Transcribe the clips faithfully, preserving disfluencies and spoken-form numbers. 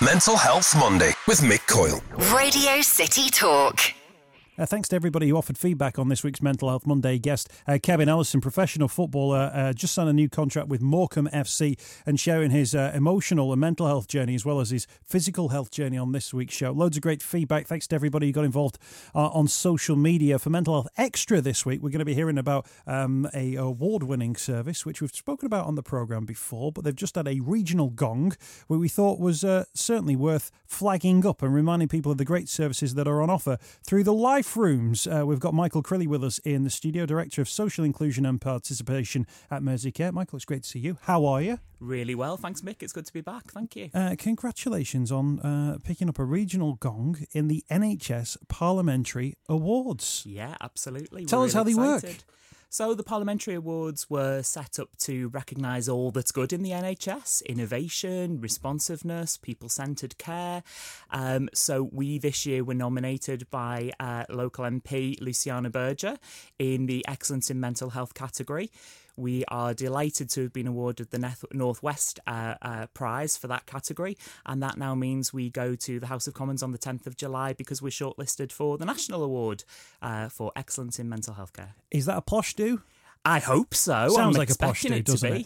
Mental Health Monday with Mick Coyle. Radio City Talk. Uh, thanks to everybody who offered feedback on this week's Mental Health Monday guest. Uh, Kevin Ellison, professional footballer, uh, just signed a new contract with Morecambe F C and sharing his uh, emotional and mental health journey as well as his physical health journey on this week's show. Loads of great feedback. Thanks to everybody who got involved uh, on social media. For Mental Health Extra this week, we're going to be hearing about um, a award-winning service, which we've spoken about on the programme before, but they've just had a regional gong, where we thought was uh, certainly worth flagging up and reminding people of the great services that are on offer through the live Rooms. Uh, we've got Michael Crilly with us in the studio, Director of Social Inclusion and Participation at Merseycare. Michael, it's great to see you. How are you? Really well, thanks, Mick. It's good to be back. Thank you. Uh, congratulations on uh, picking up a regional gong in the N H S Parliamentary Awards. Yeah, absolutely. Tell We're us how really they excited. work. So the Parliamentary Awards were set up to recognise all that's good in the N H S: innovation, responsiveness, people-centred care. Um, so we this year were nominated by uh, local M P Luciana Berger in the Excellence in Mental Health category. We are delighted to have been awarded the North West uh, uh, Prize for that category, and that now means we go to the House of Commons on the tenth of July because we're shortlisted for the National Award uh, for Excellence in Mental Health Care. Is that a posh do? I hope so. Sounds I'm like a posh do, it doesn't to it?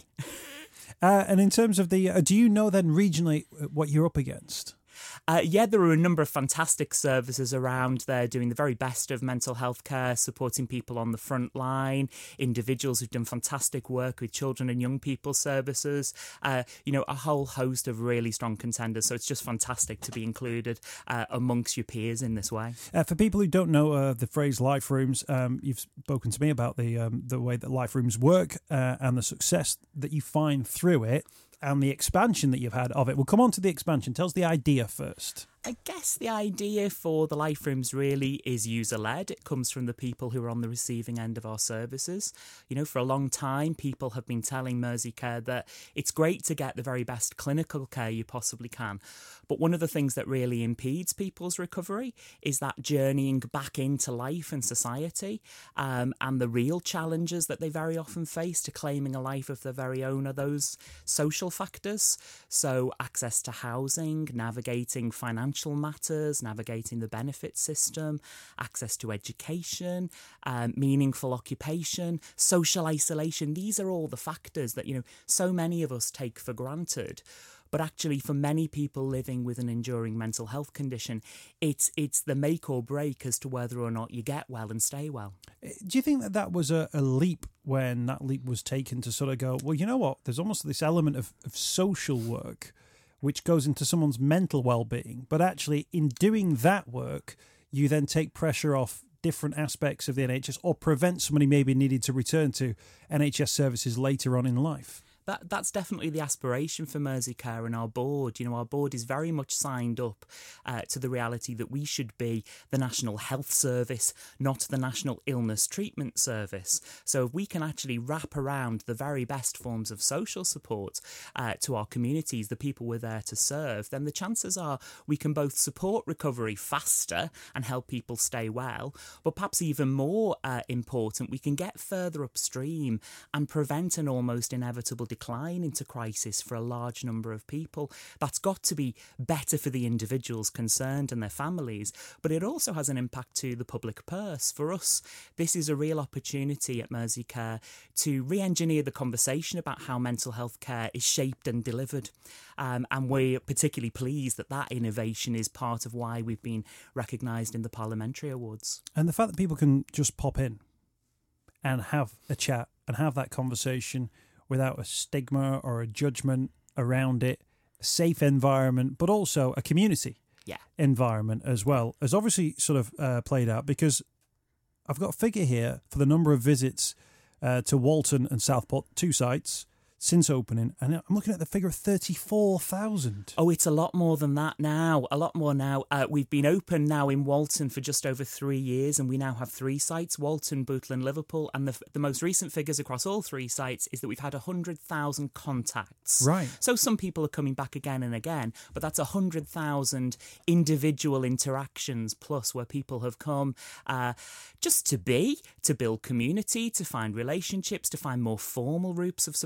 uh, and in terms of the, uh, do you know then regionally what you're up against? Uh, yeah, there are a number of fantastic services around there doing the very best of mental health care, supporting people on the front line, individuals who've done fantastic work with children and young people services, uh, you know, a whole host of really strong contenders. So it's just fantastic to be included uh, amongst your peers in this way. Uh, for people who don't know uh, the phrase life rooms, um, you've spoken to me about the um, the way that life rooms work uh, and the success that you find through it, and the expansion that you've had of it. We'll come on to the expansion. Tell us the idea first. I guess the idea for the Life Rooms really is user-led. It comes from the people who are on the receiving end of our services. You know, for a long time, people have been telling Merseycare that it's great to get the very best clinical care you possibly can. But one of the things that really impedes people's recovery is that journeying back into life and society, um, and the real challenges that they very often face to claiming a life of their very own are those social factors. So access to housing, navigating financial matters, navigating the benefit system, access to education, um, meaningful occupation, social isolation. These are all the factors that, you know, so many of us take for granted. But actually, for many people living with an enduring mental health condition, it's it's the make or break as to whether or not you get well and stay well. Do you think that that was a, a leap when that leap was taken to sort of go, well, you know what, there's almost this element of, of social work which goes into someone's mental well-being, but actually in doing that work, you then take pressure off different aspects of the N H S or prevent somebody maybe needing to return to N H S services later on in life? That that's definitely the aspiration for Merseycare and our board. You know, our board is very much signed up uh, to the reality that we should be the National Health Service, not the National Illness Treatment Service. So if we can actually wrap around the very best forms of social support uh, to our communities, the people we're there to serve, then the chances are we can both support recovery faster and help people stay well, but perhaps even more uh, important, we can get further upstream and prevent an almost inevitable decline decline into crisis for a large number of people. That's got to be better for the individuals concerned and their families, but it also has an impact to the public purse. For us, this is a real opportunity at Merseycare to re-engineer the conversation about how mental health care is shaped and delivered. Um, and we're particularly pleased that that innovation is part of why we've been recognised in the Parliamentary Awards. And the fact that people can just pop in and have a chat and have that conversation without a stigma or a judgment around it, a safe environment, but also a community yeah. environment as well, has obviously sort of uh, played out, because I've got a figure here for the number of visits uh, to Walton and Southport, two sites, since opening, and I'm looking at the figure of thirty-four thousand. Oh, it's a lot more than that now, a lot more now. Uh, we've been open now in Walton for just over three years, and we now have three sites, Walton, Bootle and Liverpool, and the, the most recent figures across all three sites is that we've had one hundred thousand contacts. Right. So some people are coming back again and again, but that's one hundred thousand individual interactions plus where people have come uh, just to be, to build community, to find relationships, to find more formal groups of support for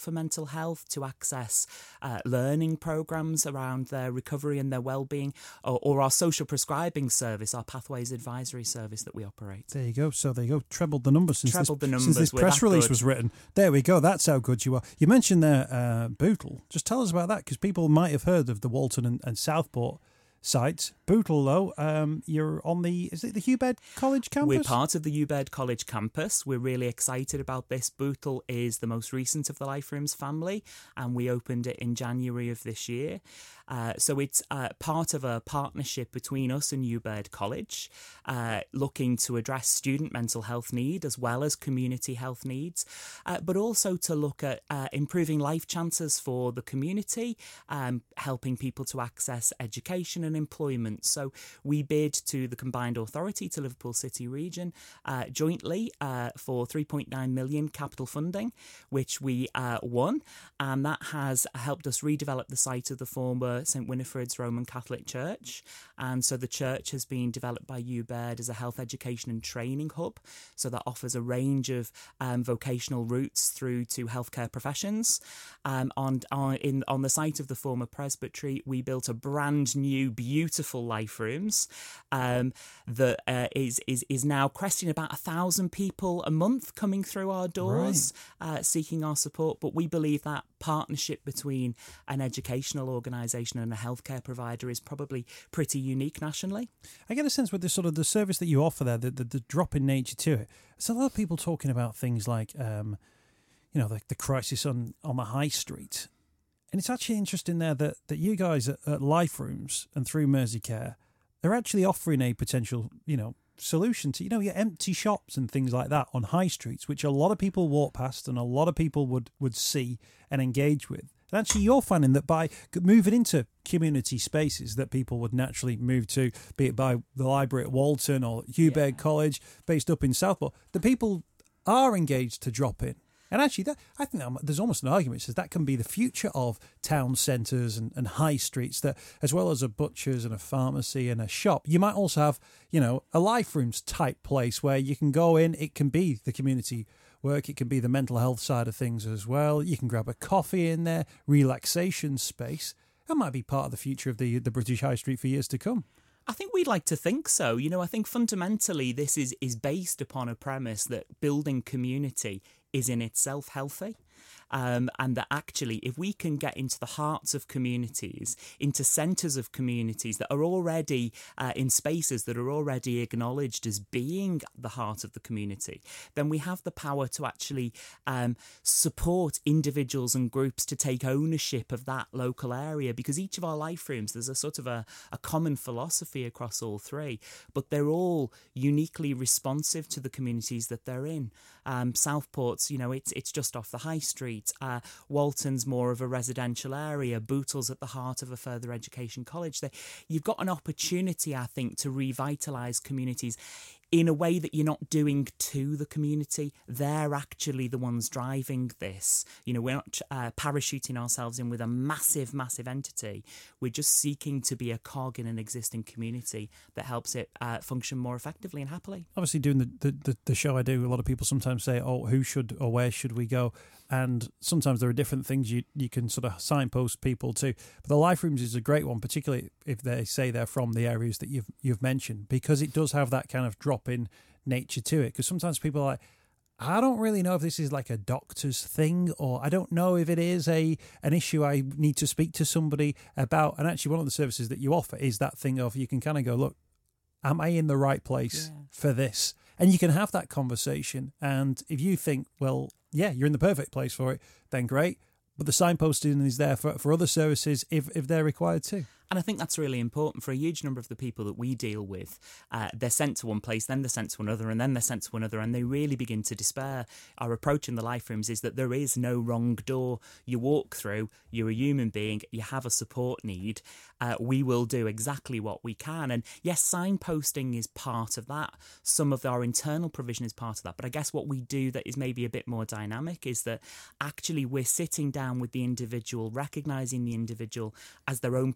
for mental health, to access uh, learning programmes around their recovery and their well-being, or, or our social prescribing service, our Pathways Advisory Service that we operate. There you go. So there you go. Trebled the numbers since Trebled this, the numbers. since this We're press that release good. was written. There we go. That's how good you are. You mentioned there uh, Bootle. Just tell us about that, because people might have heard of the Walton and, and Southport sites. Bootle, though, um, you're on the, is it the Hugh Baird College campus? We're part of the Hugh Baird College campus. We're really excited about this. Bootle is the most recent of the Life Rooms family, and we opened it in January of this year. Uh, so it's uh, part of a partnership between us and Hugh Baird College, uh, looking to address student mental health need as well as community health needs, uh, but also to look at uh, improving life chances for the community, um, helping people to access education and employment. So we bid to the Combined Authority, to Liverpool City Region, uh, jointly uh, for three point nine million capital funding, which we uh, won, and that has helped us redevelop the site of the former St Winifred's Roman Catholic Church. And so the church has been developed by Hugh Baird as a health education and training hub, so that offers a range of um, vocational routes through to healthcare professions. Um, on, on, in, on the site of the former presbytery, we built a brand new, beautiful Life Rooms um, that uh, is, is, is now cresting about a thousand people a month coming through our doors, right. uh, seeking our support. But we believe that partnership between an educational organisation and a healthcare provider is probably pretty unique nationally. I get a sense with the sort of the service that you offer there, the, the, the drop in nature to it. There's a lot of people talking about things like, um, you know, the, the crisis on, on the high street. And it's actually interesting there that, that you guys at, at Life Rooms and through Merseycare are actually offering a potential, you know, solution to, you know, your empty shops and things like that on high streets, which a lot of people walk past and a lot of people would, would see and engage with. And actually, you're finding that by moving into community spaces that people would naturally move to, be it by the library at Walton or Hugh Baird yeah. College, based up in Southport, the people are engaged to drop in. And actually, that I think that there's almost an argument that says that can be the future of town centres and, and high streets, that as well as a butcher's and a pharmacy and a shop, you might also have, you know, a Life Rooms type place where you can go in. It can be the community work, it can be the mental health side of things as well. You can grab a coffee in there, relaxation space. That might be part of the future of the the British High Street for years to come. I think we'd like to think so. You know, I think fundamentally this is, is based upon a premise that building community is in itself healthy. Um, and that actually, if we can get into the hearts of communities, into centres of communities that are already uh, in spaces that are already acknowledged as being the heart of the community, then we have the power to actually um, support individuals and groups to take ownership of that local area. Because each of our Life Rooms, there's a sort of a, a common philosophy across all three, but they're all uniquely responsive to the communities that they're in. Um, Southport's, you know, it's it's just off the high street. Uh, Walton's more of a residential area. Bootle's at the heart of a further education college. They, you've got an opportunity, I think, to revitalise communities in a way that you're not doing to the community. They're actually the ones driving this. You know, we're not uh, parachuting ourselves in with a massive, massive entity. We're just seeking to be a cog in an existing community that helps it uh, function more effectively and happily. Obviously, doing the, the, the show I do, a lot of people sometimes say, oh, who should or where should we go? And sometimes there are different things you, you can sort of signpost people to. But the Life Rooms is a great one, particularly if they say they're from the areas that you've you've mentioned, because it does have that kind of drop-in nature to it. Because sometimes people are like, I don't really know if this is like a doctor's thing, or I don't know if it is a an issue I need to speak to somebody about. And actually, one of the services that you offer is that thing of you can kind of go, look, am I in the right place yeah. for this? And you can have that conversation. And if you think, well, yeah, you're in the perfect place for it, then great. But the signposting is there for, for other services if, if they're required too. And I think that's really important for a huge number of the people that we deal with. Uh, they're sent to one place, then they're sent to another, and then they're sent to another, and they really begin to despair. Our approach in the Life Rooms is that there is no wrong door. You walk through, you're a human being, you have a support need. Uh, we will do exactly what we can. And yes, signposting is part of that. Some of our internal provision is part of that. But I guess what we do that is maybe a bit more dynamic is that actually we're sitting down with the individual, recognising the individual as their own primary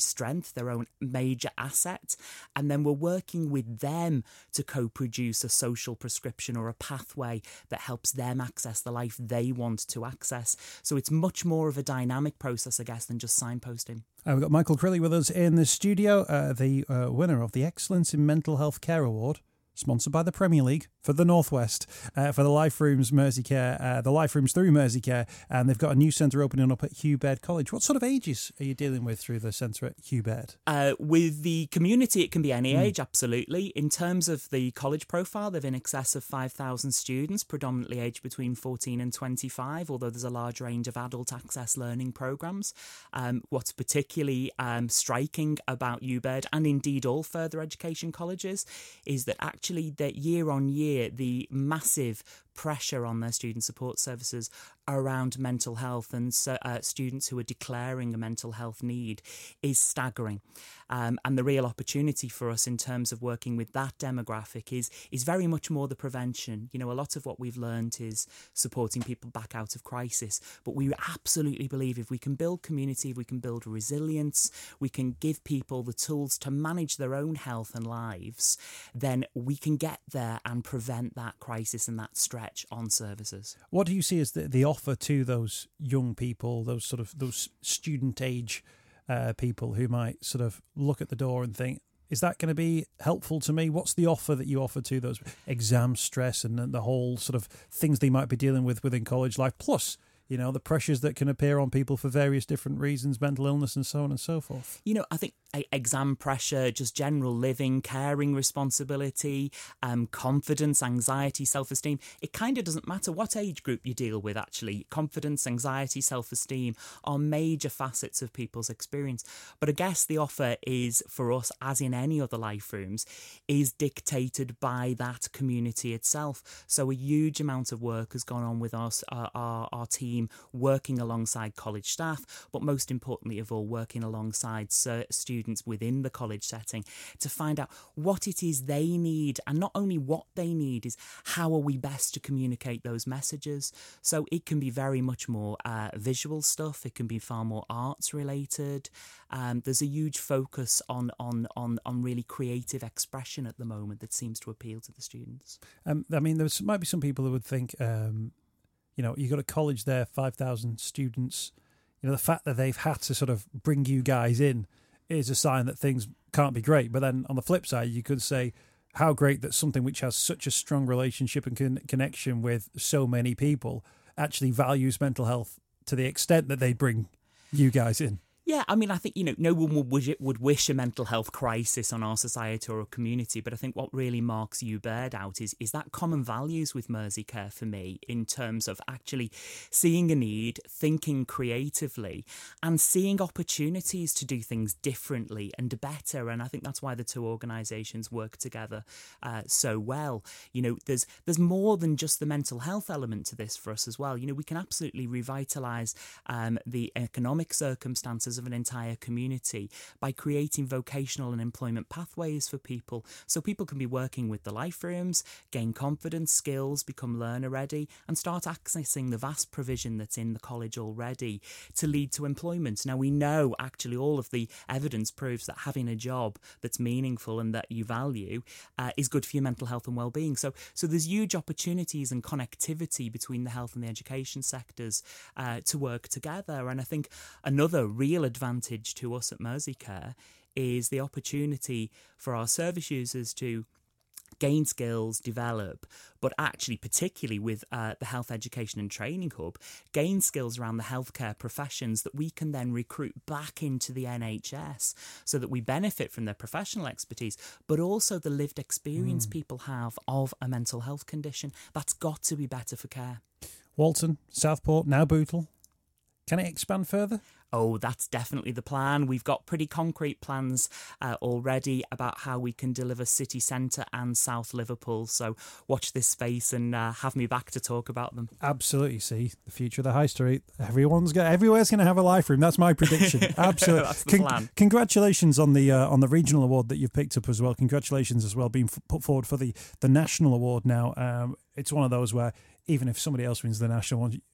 strength, their own major asset. And then we're working with them to co-produce a social prescription or a pathway that helps them access the life they want to access. So it's much more of a dynamic process, I guess, than just signposting. Uh, we've got Michael Crilly with us in the studio, uh, the uh, winner of the Excellence in Mental Health Care Award, sponsored by the Premier League for the Northwest, uh, for the Life Rooms Merseycare, uh, the Life Rooms through Merseycare, and they've got a new centre opening up at Hugh Baird College. What sort of ages are you dealing with through the centre at Hugh Baird? Uh, with the community, it can be any Mm. age, absolutely. In terms of the college profile, they've in excess of five thousand students, predominantly aged between fourteen and twenty-five, although there's a large range of adult access learning programmes. Um, what's particularly um, striking about Hugh Baird, and indeed all further education colleges, is that actually that year on year, the massive pressure on their student support services around mental health and uh, students who are declaring a mental health need is staggering. Um, and the real opportunity for us in terms of working with that demographic is is very much more the prevention. You know, a lot of what we've learned is supporting people back out of crisis. But we absolutely believe if we can build community, if we can build resilience, we can give people the tools to manage their own health and lives, then we can get there and prevent that crisis and that stretch on services. What do you see as the, the offer to those young people, those sort of those student age uh, people who might sort of look at the door and think, is that going to be helpful to me? What's the offer that you offer to those exam stress and the whole sort of things they might be dealing with within college life, plus, you know, the pressures that can appear on people for various different reasons, mental illness and so on and so forth? You know, I think exam pressure, just general living, caring responsibility, um, confidence, anxiety, self-esteem. It kind of doesn't matter what age group you deal with, actually. Confidence, anxiety, self-esteem are major facets of people's experience. But I guess the offer is, for us, as in any other Life Rooms, is dictated by that community itself. So a huge amount of work has gone on with us, our, our, our team, working alongside college staff, but most importantly of all, working alongside students within the college setting to find out what it is they need, and not only what they need, is how are we best to communicate those messages. So it can be very much more uh, visual stuff, it can be far more arts related. Um, there's a huge focus on, on, on, on really creative expression at the moment that seems to appeal to the students. Um, I mean, there might be some people who would think, um, you know, you've got a college there, five thousand students, you know, the fact that they've had to sort of bring you guys in is a sign that things can't be great. But then on the flip side, you could say how great that something which has such a strong relationship and con- connection with so many people actually values mental health to the extent that they bring you guys in. Yeah, I mean, I think, you know, no one would wish, would wish a mental health crisis on our society or a community, but I think what really marks Hugh Baird out is, is that common values with Merseycare for me, in terms of actually seeing a need, thinking creatively, and seeing opportunities to do things differently and better. And I think that's why the two organisations work together uh, so well. You know, there's there's more than just the mental health element to this for us as well. You know, we can absolutely revitalise um, the economic circumstances of an entire community by creating vocational and employment pathways for people, so people can be working with the Life Rooms, gain confidence, skills, become learner ready, and start accessing the vast provision that's in the college already to lead to employment. Now, we know actually all of the evidence proves that having a job that's meaningful and that you value uh, is good for your mental health and well-being. So, so there's huge opportunities and connectivity between the health and the education sectors uh, to work together. And I think another real advantage to us at Merseycare is the opportunity for our service users to gain skills, develop, but actually particularly with uh, the Health Education and Training Hub, gain skills around the healthcare professions that we can then recruit back into the N H S so that we benefit from their professional expertise, but also the lived experience mm. people have of a mental health condition. That's got to be better for care. Walton, Southport, now Bootle. Can it expand further? Oh, that's definitely the plan. We've got pretty concrete plans uh, already about how we can deliver city centre and South Liverpool. So watch this space and uh, have me back to talk about them. Absolutely. See, the future of the high street. Everyone's got, everywhere's going to have a Life Room. That's my prediction. Absolutely. That's the Con- plan. Congratulations on the uh, on the regional award that you've picked up as well. Congratulations as well being f- put forward for the, the national award now. Um, it's one of those where even if somebody else wins the national one,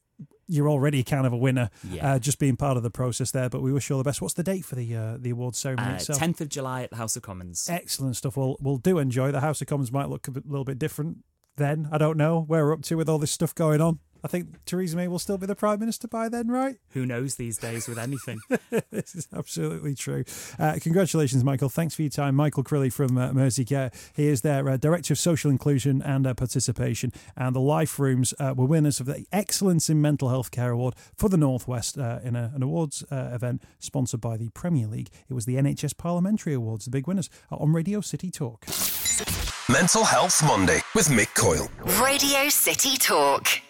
you're already kind of a winner, yeah. uh, just being part of the process there. But we wish you all the best. What's the date for the uh, the awards ceremony Uh, itself? tenth of July at the House of Commons. Excellent stuff. We'll, we'll do enjoy. The House of Commons might look a bit, little bit different then. I don't know where we're up to with all this stuff going on. I think Theresa May will still be the Prime Minister by then, right? Who knows these days with anything? This is absolutely true. Uh, congratulations, Michael. Thanks for your time. Michael Crilly from uh, Merseycare. He is their uh, Director of Social Inclusion and uh, Participation. And the Life Rooms uh, were winners of the Excellence in Mental Health Care Award for the North West uh, in a, an awards uh, event sponsored by the Premier League. It was the N H S Parliamentary Awards. The big winners are on Radio City Talk. Mental Health Monday with Mick Coyle. Radio City Talk.